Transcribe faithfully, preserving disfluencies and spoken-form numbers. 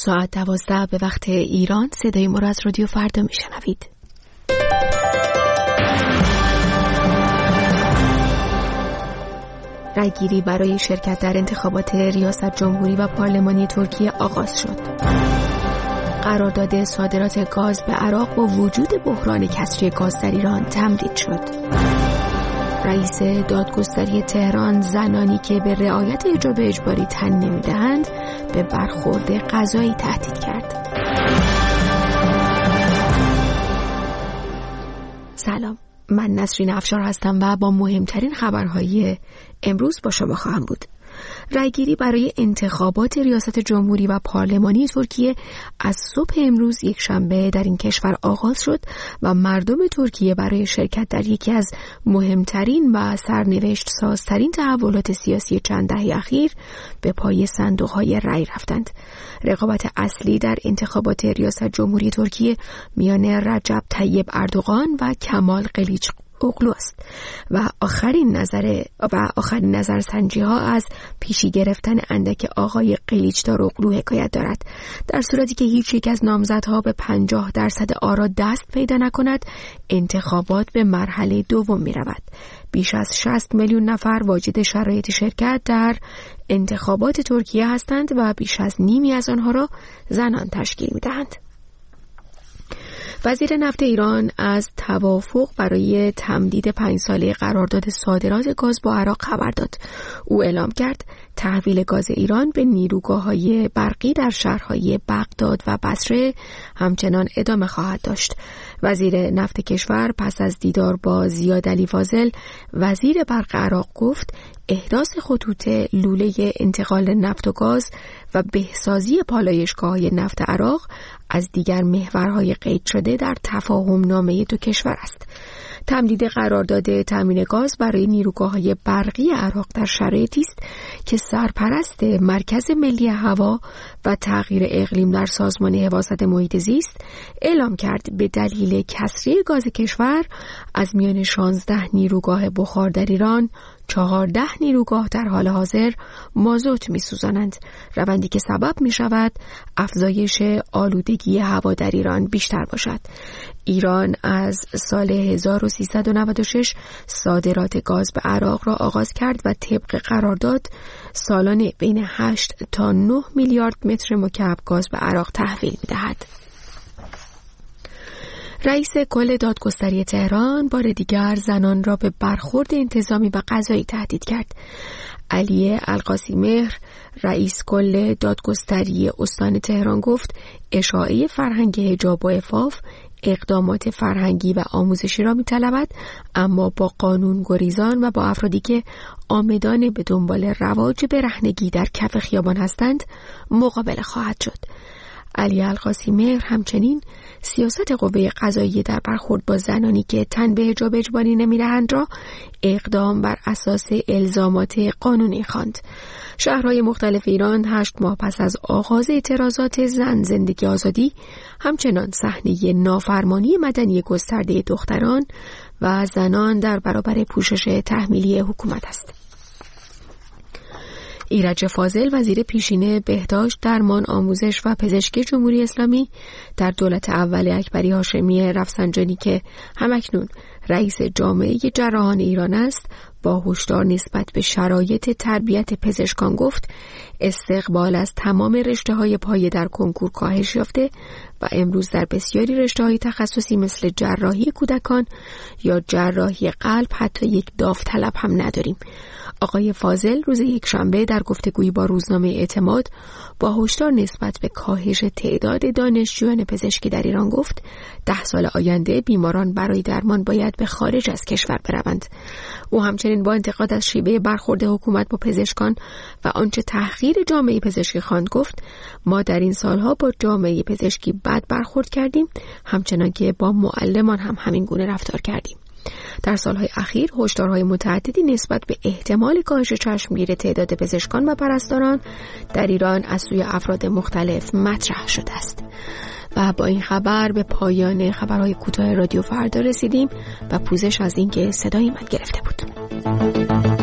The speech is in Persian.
ساعت دوازده به وقت ایران صدای ما را از رادیو فردا میشنوید. رأیگیری برای شرکت در انتخابات ریاست جمهوری و پارلمانی ترکیه آغاز شد. قرارداد صادرات گاز به عراق با وجود بحران کسری گاز در ایران تمدید شد. رئیس دادگستری تهران زنانی که به رعایت حجاب اجباری تن نمی‌دهند به برخورد قضایی تهدید کرد. سلام، من نسرین افشار هستم و با مهمترین خبرهای امروز با شما خواهم بود. رأیگیری برای انتخابات ریاست جمهوری و پارلمانی ترکیه از صبح امروز یک شنبه در این کشور آغاز شد و مردم ترکیه برای شرکت در یکی از مهمترین و سرنوشت سازترین تحولات سیاسی چند دهه اخیر به پای صندوق‌های رأی رفتند. رقابت اصلی در انتخابات ریاست جمهوری ترکیه میان رجب طیب اردوغان و کمال کلیچ اوغلو است و آخرین نظر و آخرین نظرسنجی ها از پیشی گرفتن اندک آقای قلیچدار اوغلو حکایت دارد. در صورتی که هیچ یک از نامزدها به پنجاه درصد آرا دست پیدا نکند، انتخابات به مرحله دوم می رود. بیش از شصت میلیون نفر واجد شرایط شرکت در انتخابات ترکیه هستند و بیش از نیمی از آنها را زنان تشکیل می دهند. وزیر نفت ایران از توافق برای تمدید پنج ساله قرارداد صادرات گاز با عراق خبر داد. او اعلام کرد تحویل گاز ایران به نیروگاه‌های برقی در شهرهای بغداد و بصره همچنان ادامه خواهد داشت. وزیر نفت کشور پس از دیدار با زیاد علی فاضل وزیر برق عراق گفت احداث خطوط لوله انتقال نفت و گاز و بهسازی پالایشگاه‌های نفت عراق از دیگر محورهای قید شده در تفاهم نامه دو کشور است. تمدید قرارداد تامین گاز برای نیروگاه‌های برقی عراق در شرایطی است که سرپرست مرکز ملی هوا و تغییر اقلیم در سازمان حفاظت محیط زیست اعلام کرد به دلیل کسری گاز کشور از میان شانزده نیروگاه بخار در ایران چهارده نیروگاه در حال حاضر مازوت می‌سوزانند، روندی که سبب می‌شود افزایش آلودگی هوا در ایران بیشتر باشد. ایران از سال هزار و سیصد و نود و شش صادرات گاز به عراق را آغاز کرد و طبق قرارداد سالانه بین هشت تا نه میلیارد متر مکعب گاز به عراق تحویل می‌دهد. رئیس کل دادگستری تهران بار دیگر زنان را به برخورد انتظامی و قضایی تهدید کرد. علی القاسی مهر رئیس کل دادگستری استان تهران گفت اشاعه فرهنگ حجاب و عفاف اقدامات فرهنگی و آموزشی را می‌طلبد، اما با قانون گریزان و با افرادی که آمدان به دنبال رواج برهنگی در کف خیابان هستند مقابله خواهد شد. علی القاسی مهر همچنین سیاست قوه قضاییه در برخورد با زنانی که تن به حجاب اجباری نمی‌دهند را اقدام بر اساس الزامات قانونی خواند. شهرهای مختلف ایران هشت ماه پس از آغاز اعتراضات زن زندگی آزادی همچنان صحنه نافرمانی مدنی گسترده دختران و زنان در برابر پوشش تحمیلی حکومت است. ایرج فاضل وزیر پیشین بهداشت، درمان، آموزش و پزشکی جمهوری اسلامی در دولت اول اکبری هاشمی رفسنجانی که همکنون رئیس جامعه جراحان ایران است، با هشدار نسبت به شرایط تربیت پزشکان گفت استقبال از تمام رشته‌های پایه در کنکور کاهش یافته و امروز در بسیاری رشته‌های تخصصی مثل جراحی کودکان یا جراحی قلب حتی یک داوطلب هم نداریم. آقای فاضل روز یک شنبه در گفتگویی با روزنامه اعتماد با هشدار نسبت به کاهش تعداد دانشجویان پزشکی در ایران گفت ده سال آینده بیماران برای درمان باید به خارج از کشور بروند. او همچنین با انتقاد از شیوه برخورد حکومت با پزشکان و آنچه تحقیر جامعه پزشکی خواند گفت ما در این سالها با جامعه پزشکی بد برخورد کردیم، همچنان که با معلمان هم همین گونه رفتار کردیم. در سالهای اخیر هشدارهای متعددی نسبت به احتمال کاهش چشمگیر تعداد پزشکان و پرستاران در ایران از سوی افراد مختلف مطرح شده است. و با این خبر به پایان خبرهای کوتاه رادیو فردا رسیدیم و پوزش از اینکه صدای من گرفته بود.